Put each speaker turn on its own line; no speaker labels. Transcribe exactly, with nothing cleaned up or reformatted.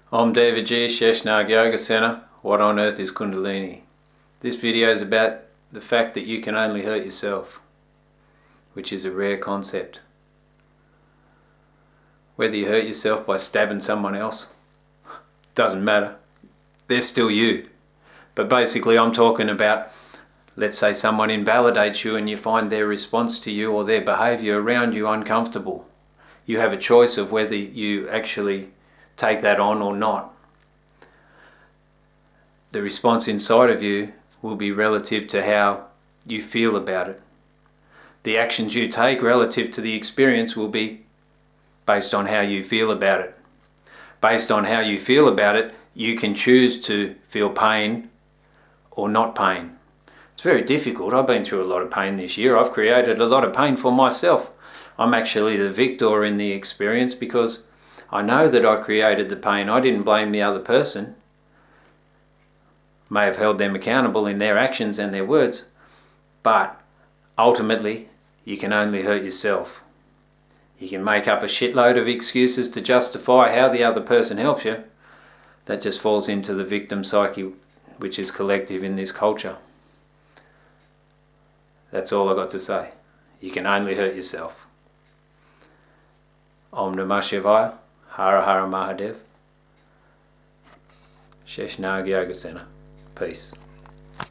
I'm David G, Sheshnag Yoga Center. What on earth is Kundalini? This video is about the fact that you can only hurt yourself, which is a rare concept. Whether you hurt yourself by stabbing someone else, doesn't matter. They're still you. But basically I'm talking about, let's say someone invalidates you and you find their response to you or their behaviour around you uncomfortable. You have a choice of whether you actually take that on or not. The response inside of you will be relative to how you feel about it. The actions you take relative to the experience will be based on how you feel about it. Based on how you feel about it, you can choose to feel pain or not pain. It's very difficult. I've been through a lot of pain this year. I've created a lot of pain for myself. I'm actually the victor in the experience because I know that I created the pain. I didn't blame the other person. May have held them accountable in their actions and their words, but ultimately you can only hurt yourself. You can make up a shitload of excuses to justify how the other person helps you. That just falls into the victim psyche, which is collective in this culture. That's all I got to say. You can only hurt yourself. Om Namah Shivaya. Hara Hara Mahadev. Sheshnag Yoga Center. Peace.